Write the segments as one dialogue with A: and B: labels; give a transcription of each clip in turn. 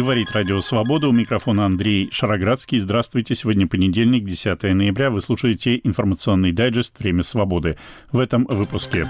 A: Говорит Радио Свобода. У микрофона Андрей Шароградский. Здравствуйте. Сегодня понедельник, 10 ноября. Вы слушаете информационный дайджест «Время свободы». В этом выпуске.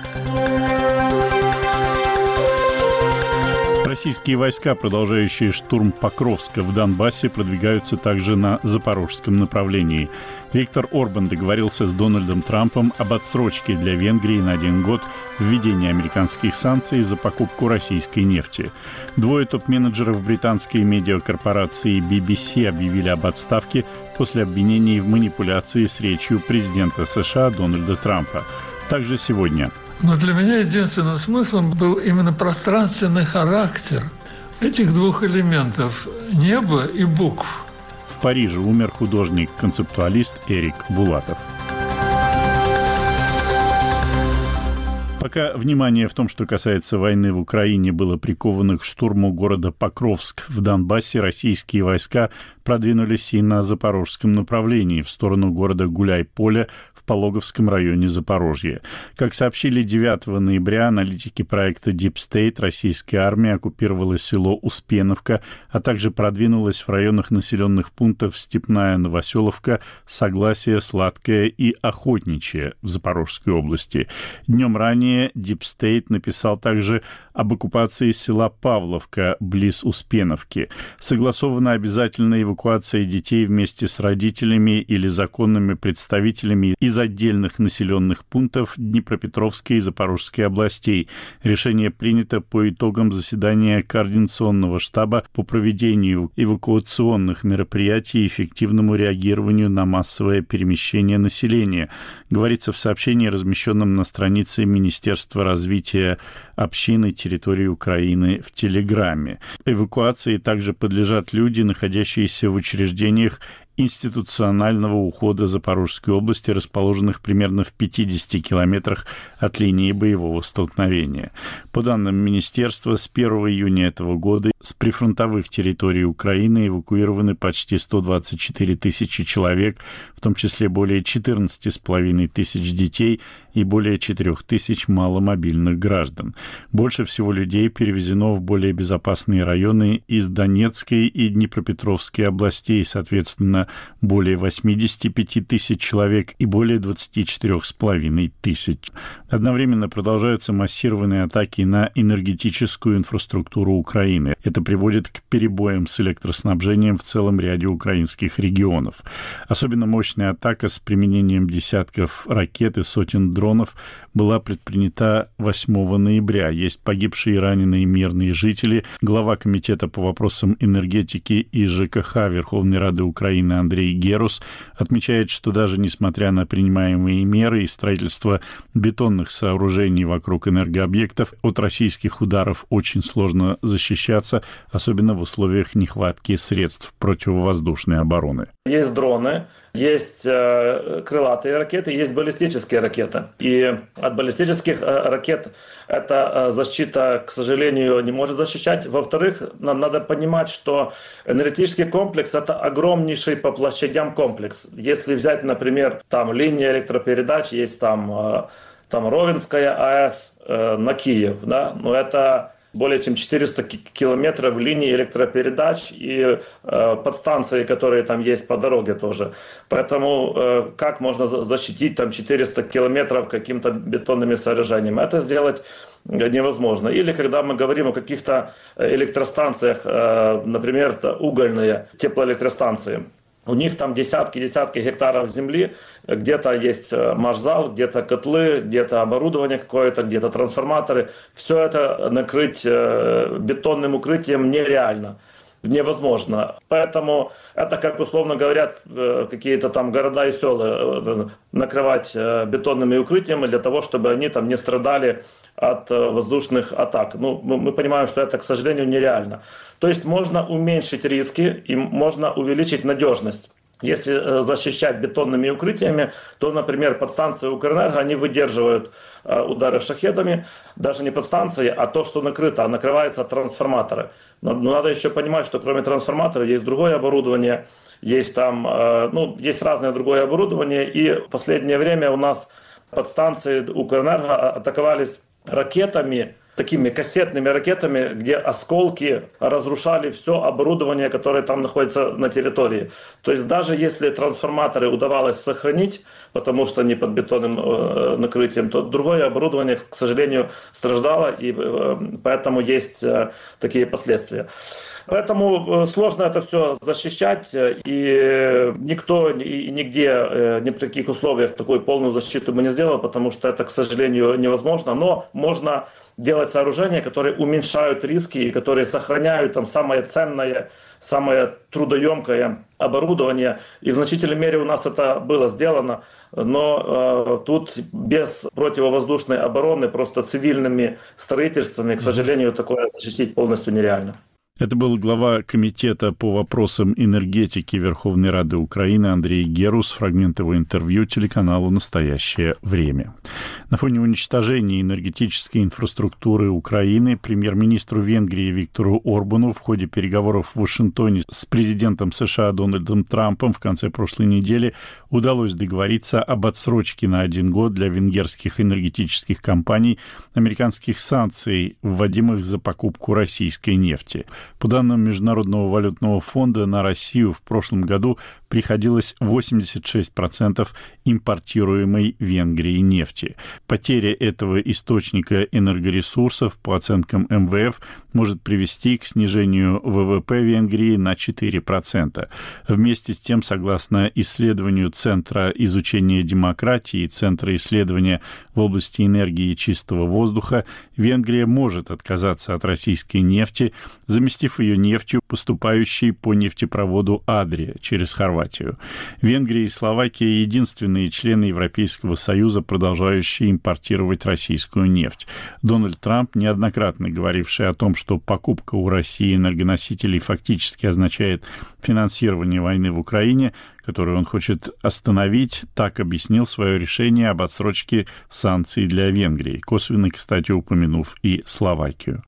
A: Российские войска, продолжающие штурм Покровска в Донбассе, продвигаются также на запорожском направлении. Виктор Орбан договорился с Дональдом Трампом об отсрочке для Венгрии на 1 год введения американских санкций за покупку российской нефти. Двое топ-менеджеров британской медиакорпорации BBC объявили об отставке после обвинений в манипуляции с речью президента США Дональда Трампа. Также сегодня.
B: Но для меня единственным смыслом был именно пространственный характер этих двух элементов – неба и букв.
A: В Париже умер художник-концептуалист Эрик Булатов. Пока внимание в том, что касается войны в Украине, было приковано к штурму города Покровск в Донбассе, российские войска продвинулись и на запорожском направлении, в сторону города Гуляй-Поле в Пологовском районе Запорожья. Как сообщили 9 ноября аналитики проекта Deep State, российская армия оккупировала село Успеновка, а также продвинулась в районах населенных пунктов Степная Новоселовка, Согласие, Сладкое и Охотничье в Запорожской области. Днем ранее Deep State написал также об оккупации села Павловка близ Успеновки. Согласована обязательная эвакуация детей вместе с родителями или законными представителями из отдельных населенных пунктов Днепропетровской и Запорожской областей. Решение принято по итогам заседания Координационного штаба по проведению эвакуационных мероприятий и эффективному реагированию на массовое перемещение населения, говорится в сообщении, размещенном на странице Министерства развития общины территории Украины в Телеграме. Эвакуации также подлежат люди, находящиеся в учреждениях институционального ухода Запорожской области, расположенных примерно в 50 километрах от линии боевого столкновения. По данным Министерства, с 1 июня этого года с прифронтовых территорий Украины эвакуированы почти 124 тысячи человек, в том числе более 14,5 тысяч детей и более 4 тысяч маломобильных граждан. Больше всего людей перевезено в более безопасные районы из Донецкой и Днепропетровской областей, соответственно, более 85 тысяч человек и более 24,5 тысяч. Одновременно продолжаются массированные атаки на энергетическую инфраструктуру Украины. Это приводит к перебоям с электроснабжением в целом ряде украинских регионов. Особенно мощная атака с применением десятков ракет и сотен дронов была предпринята 8 ноября. Есть погибшие и раненые мирные жители. Глава Комитета по вопросам энергетики и ЖКХ Верховной Рады Украины Андрей Герус отмечает, что даже несмотря на принимаемые меры и строительство бетонных сооружений вокруг энергообъектов, от российских ударов очень сложно защищаться, особенно в условиях нехватки средств противовоздушной обороны.
C: Есть дроны, есть крылатые ракеты, есть баллистические ракеты. И от баллистических ракет эта защита, к сожалению, не может защищать. Во-вторых, нам надо понимать, что энергетический комплекс – это огромнейший по площадям комплекс. Если взять, например, там линия электропередач, есть там Ровенская АЭС на Киев, да, но это более чем 400 километров линий электропередач и подстанции, которые там есть по дороге тоже. Поэтому как можно защитить там 400 километров каким-то бетонными сооружениями? Это сделать невозможно. Или когда мы говорим о каких-то электростанциях, например, угольные теплоэлектростанции, у них там десятки гектаров земли, где-то есть машзал, где-то котлы, где-то оборудование какое-то, где-то трансформаторы. Все это накрыть бетонным укрытием нереально, невозможно. Поэтому это, как условно говорят, какие-то там города и села накрывать бетонными укрытиями для того, чтобы они там не страдали от воздушных атак. Ну, мы понимаем, что это, к сожалению, нереально. То есть можно уменьшить риски и можно увеличить надежность. Если защищать бетонными укрытиями, то, например, подстанции Укрэнерго, они выдерживают удары шахедами, даже не подстанции, а то, что накрыто, накрываются трансформаторы. Но надо еще понимать, что кроме трансформаторов есть другое оборудование, есть там, есть разное другое оборудование, и в последнее время у нас подстанции Укрэнерго атаковались ракетами такими кассетными ракетами, где осколки разрушали все оборудование, которое там находится на территории. То есть даже если трансформаторы удавалось сохранить, потому что они под бетонным накрытием, то другое оборудование, к сожалению, страдало, и поэтому есть такие последствия. Поэтому сложно это все защищать, и никто и нигде, ни при каких условиях такую полную защиту бы не сделал, потому что это, к сожалению, невозможно. Но можно делать сооружения, которые уменьшают риски и которые сохраняют там самое ценное, самое трудоемкое оборудование. И в значительной мере у нас это было сделано. Но тут без противовоздушной обороны, просто цивильными строительствами, к сожалению, такое защитить полностью нереально.
A: Это был глава Комитета по вопросам энергетики Верховной Рады Украины Андрей Герус. Фрагмент его интервью телеканалу «Настоящее время». На фоне уничтожения энергетической инфраструктуры Украины премьер-министру Венгрии Виктору Орбану в ходе переговоров в Вашингтоне с президентом США Дональдом Трампом в конце прошлой недели удалось договориться об отсрочке на 1 год для венгерских энергетических компаний американских санкций, вводимых за покупку российской нефти. По данным Международного валютного фонда, на Россию в прошлом году приходилось 86% импортируемой Венгрией нефти. Потеря этого источника энергоресурсов, по оценкам МВФ, может привести к снижению ВВП Венгрии на 4%. Вместе с тем, согласно исследованию Центра изучения демократии и Центра исследования в области энергии и чистого воздуха, Венгрия может отказаться от российской нефти, заместив ее нефтью, поступающей по нефтепроводу Адрия через Хорватию. Венгрия и Словакия — единственные члены Европейского Союза, продолжающие импортировать российскую нефть. Дональд Трамп, неоднократно говоривший о том, что покупка у России энергоносителей фактически означает финансирование войны в Украине, которую он хочет остановить, так объяснил свое решение об отсрочке санкций для Венгрии, косвенно, кстати, упомянув и Словакию.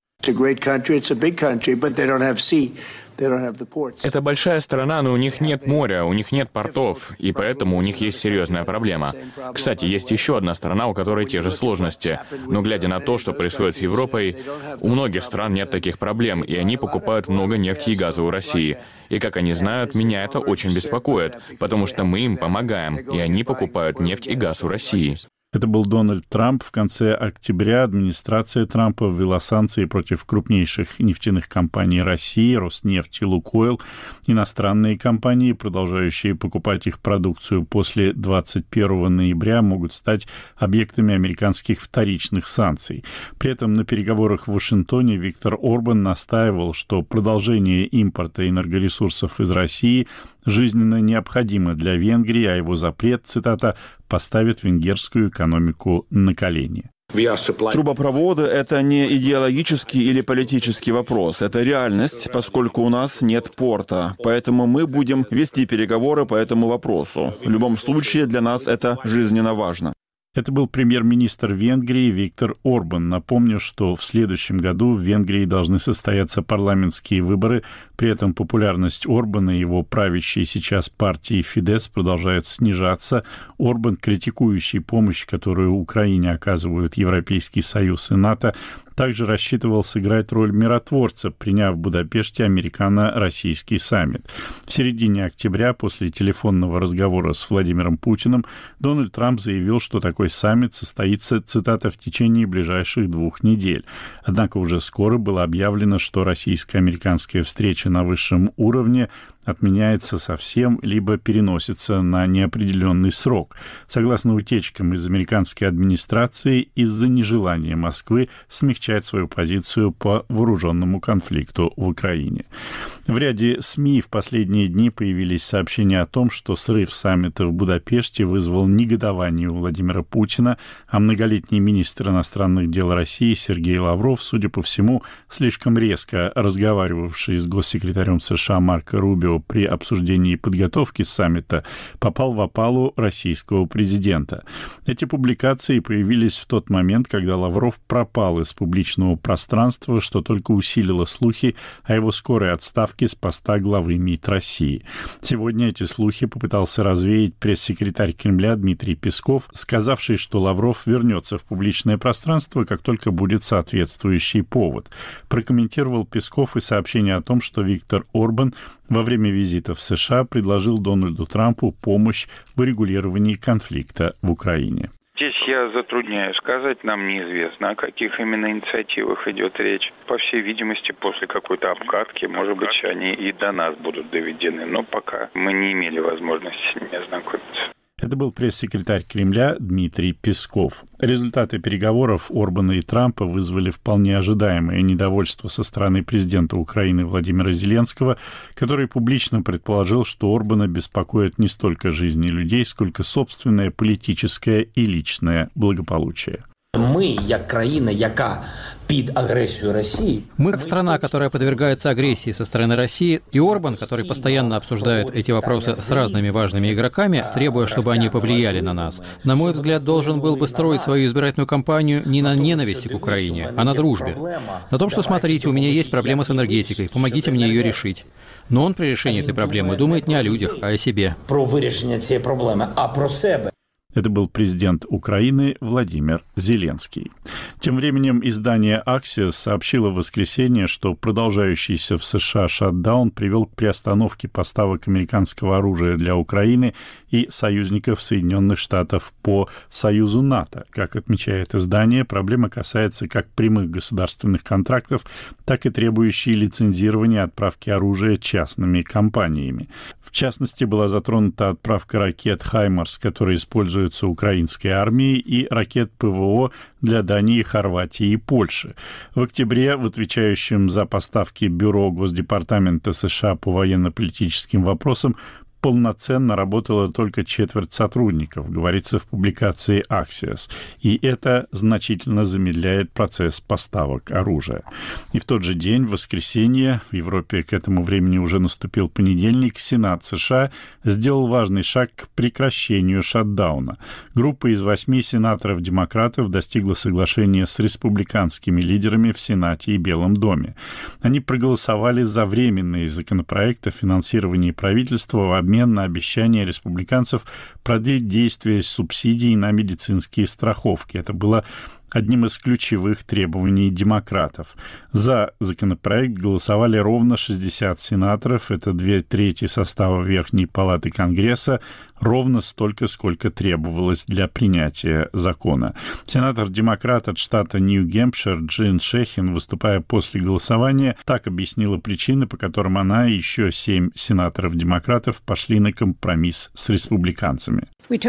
D: Это большая страна, но у них нет моря, у них нет портов, и поэтому у них есть серьезная проблема. Кстати, есть еще одна страна, у которой те же сложности. Но глядя на то, что происходит с Европой, у многих стран нет таких проблем, и они покупают много нефти и газа у России. И, как они знают, меня это очень беспокоит, потому что мы им помогаем, и они покупают нефть и газ у России.
A: Это был Дональд Трамп. В конце октября администрация Трампа ввела санкции против крупнейших нефтяных компаний России, Роснефть и Лукойл. Иностранные компании, продолжающие покупать их продукцию после 21 ноября, могут стать объектами американских вторичных санкций. При этом на переговорах в Вашингтоне Виктор Орбан настаивал, что продолжение импорта энергоресурсов из России жизненно необходимо для Венгрии, а его запрет, цитата, поставит венгерскую экономику на колени.
E: Трубопроводы — это не идеологический или политический вопрос. Это реальность, поскольку у нас нет порта. Поэтому мы будем вести переговоры по этому вопросу. В любом случае, для нас это жизненно важно.
A: Это был премьер-министр Венгрии Виктор Орбан. Напомню, что в следующем году в Венгрии должны состояться парламентские выборы. При этом популярность Орбана и его правящей сейчас партии Фидес продолжает снижаться. Орбан, критикующий помощь, которую Украине оказывают Европейский Союз и НАТО, также рассчитывал сыграть роль миротворца, приняв в Будапеште американо-российский саммит. В середине октября, после телефонного разговора с Владимиром Путиным, Дональд Трамп заявил, что такой саммит состоится, цитата, в течение ближайших 2 недель. Однако уже скоро было объявлено, что российско-американская встреча на высшем уровне отменяется совсем, либо переносится на неопределенный срок. Согласно утечкам из американской администрации, из-за нежелания Москвы смягчать свою позицию по вооруженному конфликту в Украине. В ряде СМИ в последние дни появились сообщения о том, что срыв саммита в Будапеште вызвал негодование у Владимира Путина, а многолетний министр иностранных дел России Сергей Лавров, судя по всему, слишком резко разговаривавший с госсекретарем США Марко Рубио видео при обсуждении подготовки саммита попал в опалу российского президента. Эти публикации появились в тот момент, когда Лавров пропал из публичного пространства, что только усилило слухи о его скорой отставке с поста главы МИД России. Сегодня эти слухи попытался развеять пресс-секретарь Кремля Дмитрий Песков, сказавший, что Лавров вернется в публичное пространство, как только будет соответствующий повод. Прокомментировал Песков и сообщение о том, что Виктор Орбан во время визита в США предложил Дональду Трампу помощь в урегулировании конфликта в Украине.
F: Здесь я затрудняюсь сказать, нам неизвестно, о каких именно инициативах идет речь. По всей видимости, после какой-то обкатки, может быть, они и до нас будут доведены, но пока мы не имели возможности с ними ознакомиться.
A: Это был пресс-секретарь Кремля Дмитрий Песков. Результаты переговоров Орбана и Трампа вызвали вполне ожидаемое недовольство со стороны президента Украины Владимира Зеленского, который публично предположил, что Орбана беспокоит не столько жизни людей, сколько собственное политическое и личное благополучие.
G: Мы, как країна, яка під агрессию России.
H: Мы, как страна, которая подвергается агрессии со стороны России, и Орбан, который постоянно обсуждает эти вопросы с разными важными игроками, требуя, чтобы они повлияли на нас, на мой взгляд, должен был бы строить свою избирательную кампанию не на ненависти к Украине, а на дружбе. На том, что, смотрите, у меня есть проблема с энергетикой, помогите мне ее решить. Но он при решении этой проблемы думает не о людях, а о себе.
G: Про вирішення цієї проблеми, а про себе.
A: Это был президент Украины Владимир Зеленский. Тем временем издание Axios сообщило в воскресенье, что продолжающийся в США шатдаун привел к приостановке поставок американского оружия для Украины и союзников Соединенных Штатов по Союзу НАТО. Как отмечает издание, проблема касается как прямых государственных контрактов, так и требующей лицензирования отправки оружия частными компаниями. В частности, была затронута отправка ракет «Хаймарс», которые используются украинской армией, и ракет ПВО для Дании, Хорватии и Польши. В октябре в отвечающем за поставки Бюро Госдепартамента США по военно-политическим вопросам полноценно работала только четверть сотрудников, говорится в публикации Axios, и это значительно замедляет процесс поставок оружия. И в тот же день, в воскресенье, в Европе к этому времени уже наступил понедельник, Сенат США сделал важный шаг к прекращению шатдауна. Группа из 8 сенаторов-демократов достигла соглашения с республиканскими лидерами в Сенате и Белом доме. Они проголосовали за временный законопроект о финансировании правительства в обмен на обещание республиканцев продлить действие субсидий на медицинские страховки. Это было одним из ключевых требований демократов. За законопроект голосовали ровно 60 сенаторов, это 2/3 состава Верхней палаты Конгресса, ровно столько, сколько требовалось для принятия закона. Сенатор-демократ от штата Нью-Гэмпшир Джин Шехин, выступая после голосования, так объяснила причины, по которым она и еще 7 сенаторов-демократов пошли на компромисс с республиканцами.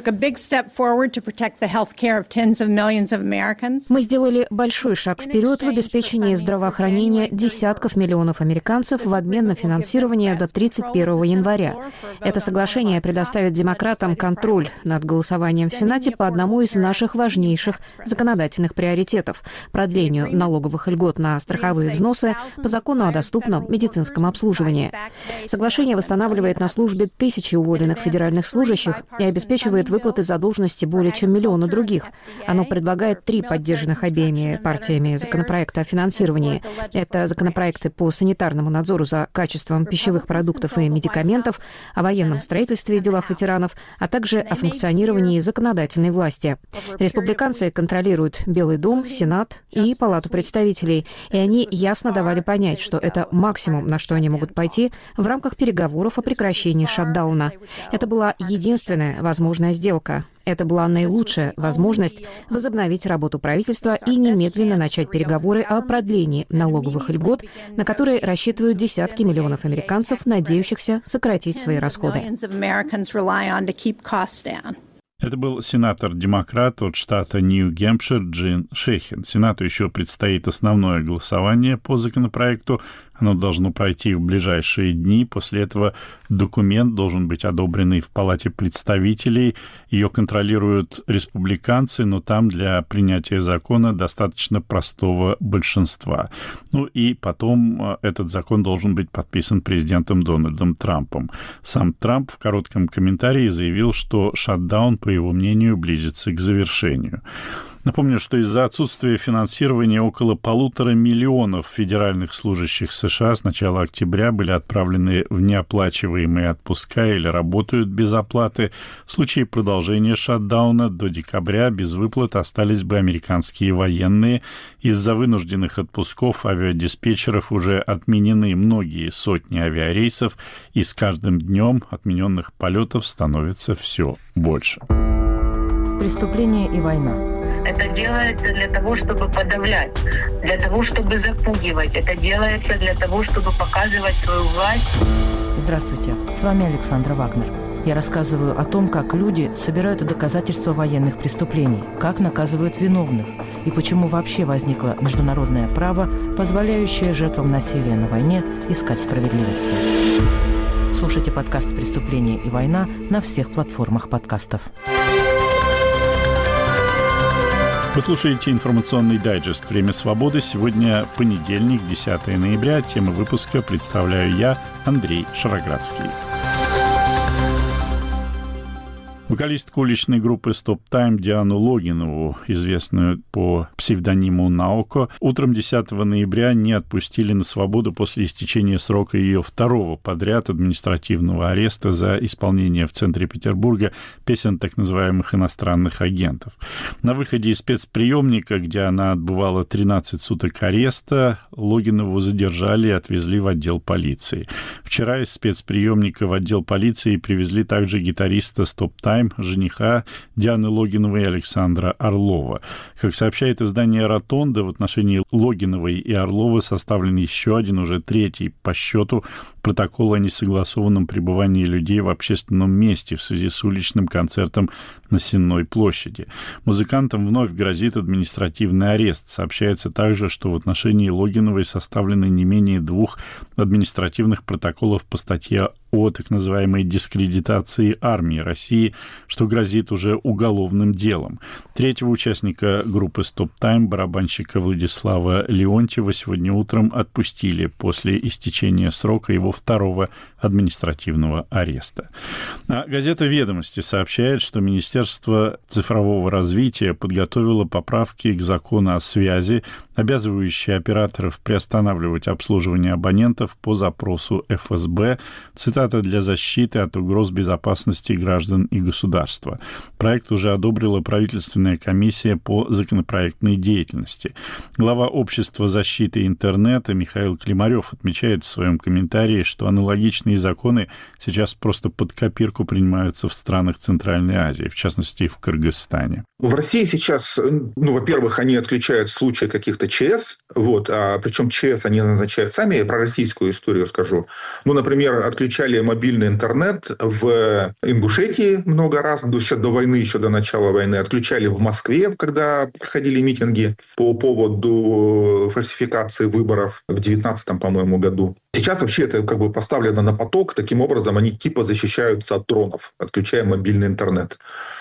I: Мы сделали большой шаг вперед в обеспечении здравоохранения десятков миллионов американцев в обмен на финансирование до 31 января. Это соглашение предоставит демократам контроль над голосованием в Сенате по одному из наших важнейших законодательных приоритетов – продлению налоговых льгот на страховые взносы по закону о доступном медицинском обслуживании. Соглашение восстанавливает на службе тысячи уволенных федеральных служащих и обеспечивает выплаты задолженности более чем миллиону других. Оно предлагает 3 поддержанных обеими партиями законопроекта о финансировании. Это законопроекты по санитарному надзору за качеством пищевых продуктов и медикаментов, о военном строительстве и делах ветеранов, а также о функционировании законодательной власти. Республиканцы контролируют Белый дом, Сенат и Палату представителей, и они ясно давали понять, что это максимум, на что они могут пойти в рамках переговоров о прекращении шатдауна. Это была единственная возможная сделка. Это была наилучшая возможность возобновить работу правительства и немедленно начать переговоры о продлении налоговых льгот, на которые рассчитывают десятки миллионов американцев, надеющихся сократить свои расходы.
A: Это был сенатор-демократ от штата Нью-Гэмпшир Джин Шехин. Сенату еще предстоит основное голосование по законопроекту, Оно должно пройти в ближайшие дни. После этого документ должен быть одобренный в Палате представителей. Ее контролируют республиканцы, но там для принятия закона достаточно простого большинства. Ну и потом этот закон должен быть подписан президентом Дональдом Трампом. Сам Трамп в коротком комментарии заявил, что шатдаун, по его мнению, близится к завершению. Напомню, что из-за отсутствия финансирования около 1,5 миллиона федеральных служащих США с начала октября были отправлены в неоплачиваемые отпуска или работают без оплаты. В случае продолжения шатдауна до декабря без выплат остались бы американские военные. Из-за вынужденных отпусков авиадиспетчеров уже отменены многие сотни авиарейсов, и с каждым днем отмененных полетов становится все больше.
J: Преступление и война.
K: Это делается для того, чтобы подавлять, для того, чтобы запугивать. Это делается для того, чтобы показывать свою власть.
J: Здравствуйте, с вами Александра Вагнер. Я рассказываю о том, как люди собирают доказательства военных преступлений, как наказывают виновных и почему вообще возникло международное право, позволяющее жертвам насилия на войне искать справедливости. Слушайте подкаст «Преступление и война» на всех платформах подкастов.
A: Вы слушаете информационный дайджест «Время свободы». Сегодня понедельник, 10 ноября. Тему выпуска представляю я, Андрей Шароградский. Вокалистку уличной группы Stop Time Диану Логинову, известную по псевдониму Наоко, утром 10 ноября не отпустили на свободу после истечения срока ее второго подряд административного ареста за исполнение в центре Петербурга песен так называемых иностранных агентов. На выходе из спецприемника, где она отбывала 13 суток ареста, Логинову задержали и отвезли в отдел полиции. Вчера из спецприемника в отдел полиции привезли также гитариста Stop Time, жениха Дианы Логиновой Александра Орлова. Как сообщает издание «Ротонда», в отношении Логиновой и Орлова составлен еще один, уже третий по счету, протокол о несогласованном пребывании людей в общественном месте в связи с уличным концертом на Сенной площади. Музыкантам вновь грозит административный арест. Сообщается также, что в отношении Логиновой составлены не менее 2 административных протоколов по статье о так называемой дискредитации армии России, что грозит уже уголовным делом. Третьего участника группы Stop Time, барабанщика Владислава Леонтьева, сегодня утром отпустили после истечения срока его второго административного ареста. А газета «Ведомости» сообщает, что Министерство цифрового развития подготовило поправки к закону о связи, обязывающие операторов приостанавливать обслуживание абонентов по запросу ФСБ, цитата, «для защиты от угроз безопасности граждан и государства». Проект уже одобрила правительственная комиссия по законопроектной деятельности. Глава Общества защиты интернета Михаил Климарев отмечает в своем комментарии, что аналогичные законы сейчас просто под копирку принимаются в странах Центральной Азии, в частности, в Кыргызстане.
L: В России сейчас, во-первых, они отключают в случае каких-то ЧС, причем ЧС они назначают сами, я про российскую историю скажу. Например, отключали мобильный интернет в Ингушетии много раз, еще до войны, еще до начала войны, отключали в Москве, когда проходили митинги по поводу фальсификации выборов в 2019, по-моему, году. Сейчас вообще это поставлено на поток, таким образом они защищаются от дронов, отключая мобильный интернет.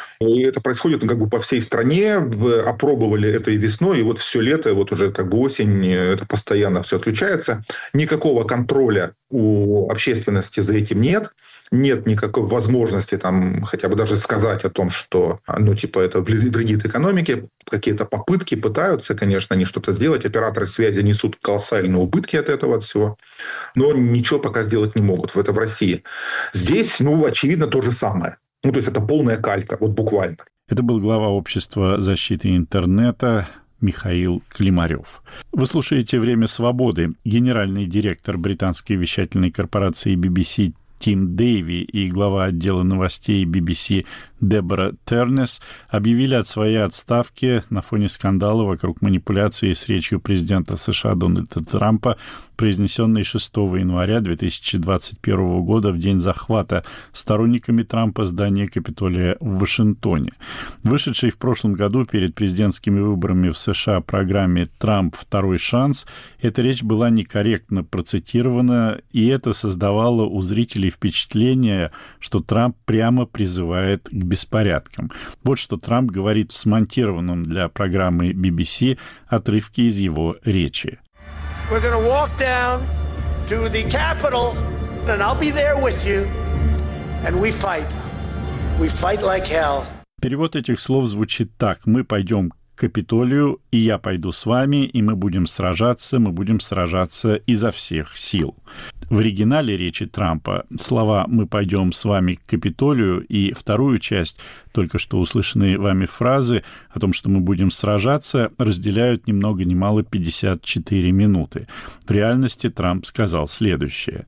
L: И это происходит по всей стране, опробовали это и весной, и все лето, уже осень, это постоянно все отключается. Никакого контроля у общественности за этим нет. Нет никакой возможности хотя бы даже сказать о том, что это вредит экономике. Какие-то попытки пытаются, конечно, они что-то сделать. Операторы связи несут колоссальные убытки от этого всего. Но ничего пока сделать не могут. Это в России. Здесь, очевидно, то же самое. То есть это полная калька, буквально.
A: Это был глава Общества защиты интернета Михаил Климарев. Вы слушаете «Время свободы». Генеральный директор британской вещательной корпорации BBC Тим Дэйви и глава отдела новостей BBC Дебора Тернес объявили о своей отставке на фоне скандала вокруг манипуляции с речью президента США Дональда Трампа, произнесенный 6 января 2021 года в день захвата сторонниками Трампа здания Капитолия в Вашингтоне. Вышедшей в прошлом году перед президентскими выборами в США программе «Трамп. Второй шанс» эта речь была некорректно процитирована, и это создавало у зрителей впечатление, что Трамп прямо призывает к беспорядкам. Вот что Трамп говорит в смонтированном для программы BBC отрывке из его речи. Перевод этих слов звучит так: «Мы пойдем к Капитолию, и я пойду с вами, и мы будем сражаться изо всех сил». В оригинале речи Трампа слова «мы пойдем с вами к Капитолию» и вторую часть только что услышанные вами фразы о том, что мы будем сражаться, разделяют ни много ни мало 54 минуты. В реальности Трамп сказал следующее.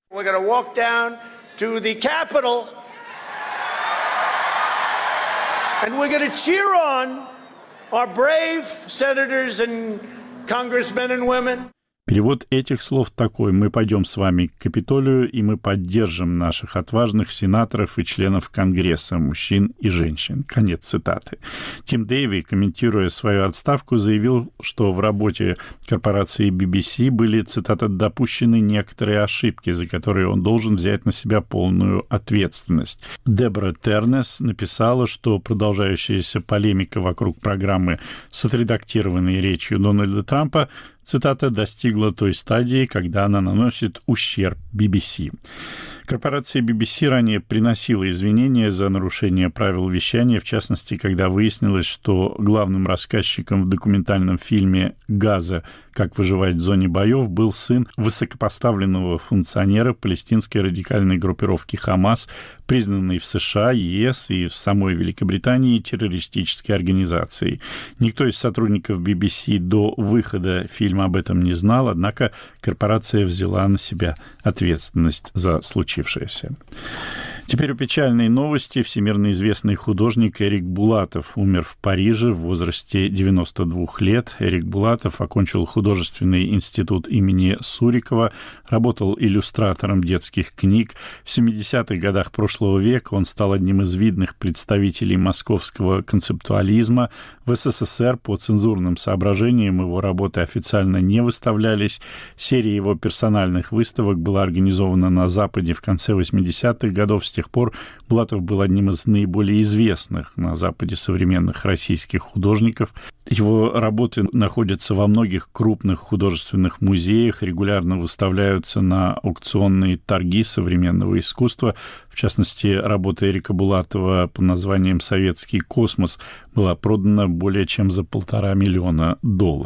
M: Our brave senators and congressmen and women.
A: Перевод этих слов такой: «Мы пойдем с вами к Капитолию, и мы поддержим наших отважных сенаторов и членов Конгресса, мужчин и женщин». Конец цитаты. Тим Дэйви, комментируя свою отставку, заявил, что в работе корпорации BBC были, цитата, «допущены некоторые ошибки, за которые он должен взять на себя полную ответственность». Дебора Тернес написала, что продолжающаяся полемика вокруг программы с отредактированной речью Дональда Трампа, цитата, «достигла той стадии, когда она наносит ущерб BBC». Корпорация BBC ранее приносила извинения за нарушение правил вещания, в частности, когда выяснилось, что главным рассказчиком в документальном фильме «Газа. Как выживать в зоне боев» был сын высокопоставленного функционера палестинской радикальной группировки «Хамас», признанной в США, ЕС и в самой Великобритании террористической организацией. Никто из сотрудников BBC до выхода фильма об этом не знал, однако корпорация взяла на себя ответственность за случившееся. Теперь о печальной новости. Всемирно известный художник Эрик Булатов умер в Париже в возрасте 92 лет. Эрик Булатов окончил художественный институт имени Сурикова, работал иллюстратором детских книг. В 70-х годах прошлого века он стал одним из видных представителей московского концептуализма. В СССР по цензурным соображениям его работы официально не выставлялись. Серия его персональных выставок была организована на Западе в конце 80-х годов. С тех пор Булатов был одним из наиболее известных на Западе современных российских художников. Его работы находятся во многих крупных художественных музеях, регулярно выставляются на аукционные торги современного искусства. В частности, работа Эрика Булатова под названием «Советский космос» была продана более чем за $1,5 миллиона.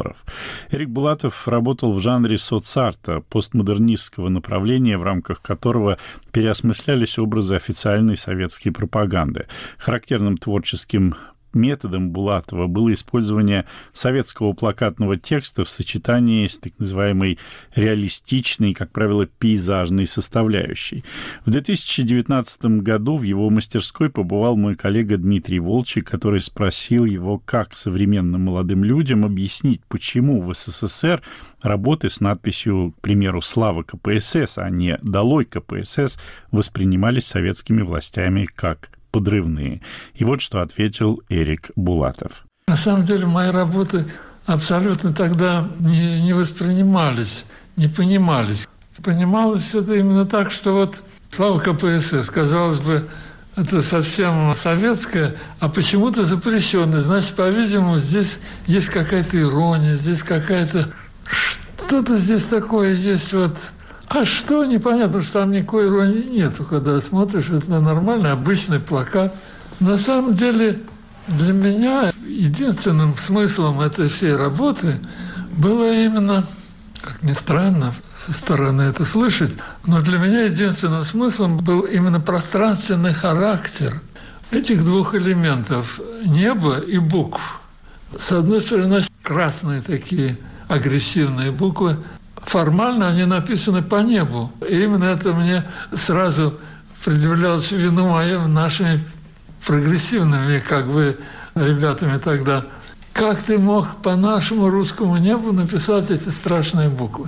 A: Эрик Булатов работал в жанре соцарта, постмодернистского направления, в рамках которого переосмыслялись образы официальной советской пропаганды. Характерным творческим методом Булатова было использование советского плакатного текста в сочетании с так называемой реалистичной, как правило, пейзажной составляющей. В 2019 году в его мастерской побывал мой коллега Дмитрий Волчек, который спросил его, как современным молодым людям объяснить, почему в СССР работы с надписью, к примеру, «Слава КПСС», а не «Долой КПСС» воспринимались советскими властями как подрывные. И вот что ответил Эрик Булатов.
B: На самом деле мои работы абсолютно тогда не воспринимались, не понимались. Понималось это именно так, что вот «Слава КПСС», казалось бы, это совсем советское, а почему-то запрещенное. Значит, по-видимому, здесь есть какая-то ирония, здесь какая-то... Что-то здесь такое есть вот... А что, непонятно, что там никакой иронии нету, когда смотришь, это нормальный, обычный плакат. На самом деле, для меня единственным смыслом этой всей работы было именно, как ни странно со стороны это слышать, но для меня единственным смыслом был именно пространственный характер этих двух элементов – неба и букв. С одной стороны, красные такие агрессивные буквы, формально они написаны по небу. И именно это мне сразу предъявлялось в вину моим нашими прогрессивными, как бы, ребятами тогда. Как ты мог по нашему русскому небу написать эти страшные буквы?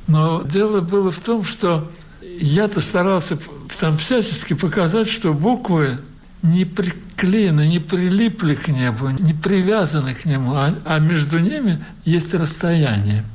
B: Но дело было в том, что я-то старался там всячески показать, что буквы не приклеены, не прилипли к небу, не привязаны к нему, а между ними есть расстояние.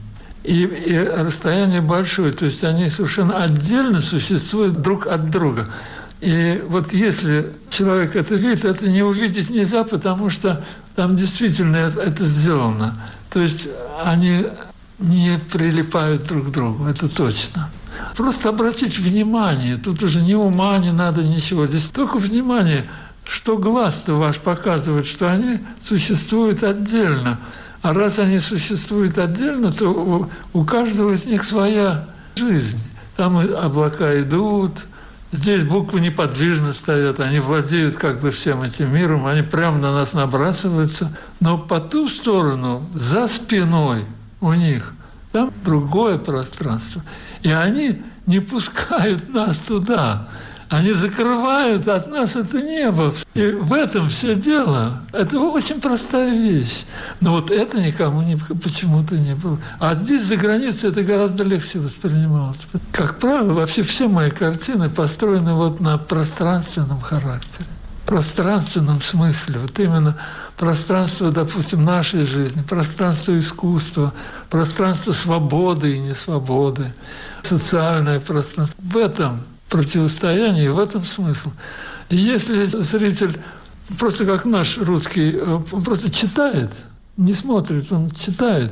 B: И расстояние большое, то есть они совершенно отдельно существуют друг от друга. И вот если человек это видит, это не увидеть нельзя, потому что там действительно это сделано. То есть они не прилипают друг к другу, это точно. Просто обратить внимание, тут уже ни ума не надо, ничего. Здесь только внимание, что глаз-то ваш показывает, что они существуют отдельно. А раз они существуют отдельно, то у каждого из них своя жизнь. Там облака идут, здесь буквы неподвижно стоят, они владеют как бы всем этим миром, они прямо на нас набрасываются. Но по ту сторону, за спиной у них, там другое пространство. И они не пускают нас туда. Они закрывают от нас это небо. И в этом все дело. Это очень простая вещь. Но вот это никому почему-то не было. А здесь, за границей, это гораздо легче воспринималось. Как правило, вообще все мои картины построены вот на пространственном характере. Пространственном смысле. Вот именно пространство, допустим, нашей жизни, пространство искусства, пространство свободы и несвободы, социальное пространство. В этом противостояние, в этом смысл. И если зритель просто как наш русский, он просто читает, не смотрит, он читает.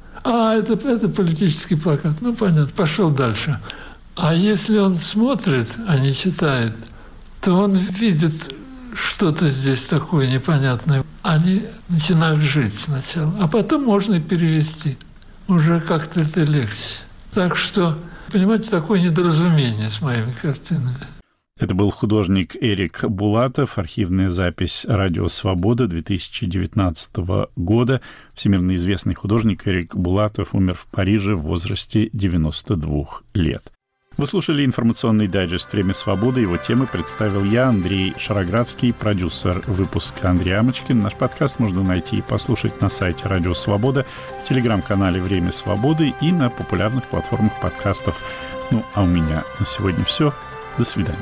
B: Это политический плакат. Ну, понятно, пошел дальше. А если он смотрит, а не читает, то он видит что-то здесь такое непонятное. Они начинают жить сначала, а потом можно и перевести. Уже как-то это легче. Так что, понимаете, такое недоразумение с моими картинами.
A: Это был художник Эрик Булатов. Архивная запись «Радио Свобода» 2019 года. Всемирно известный художник Эрик Булатов умер в Париже в возрасте 92 лет. Вы слушали информационный дайджест «Время свободы». Его темы представил я, Андрей Шароградский, продюсер выпуска Андрей Амочкин. Наш подкаст можно найти и послушать на сайте «Радио Свобода», в телеграм-канале «Время свободы» и на популярных платформах подкастов. Ну, а у меня на сегодня все. До свидания.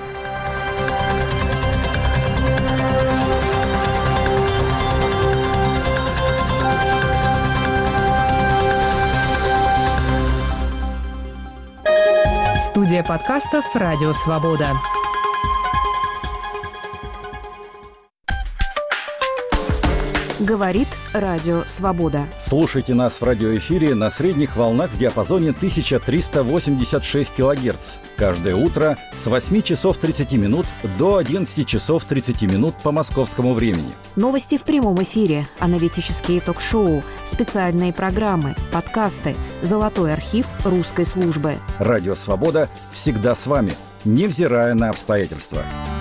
N: Студия подкастов «Радио Свобода».
I: Говорит Радио Свобода.
O: Слушайте нас в радиоэфире на средних волнах в диапазоне 1386 кГц. Каждое утро с 8 часов 30 минут до 11 часов 30 минут по московскому времени.
I: Новости в прямом эфире, аналитические ток-шоу, специальные программы, подкасты, золотой архив русской службы.
O: Радио «Свобода» всегда с вами, невзирая на обстоятельства.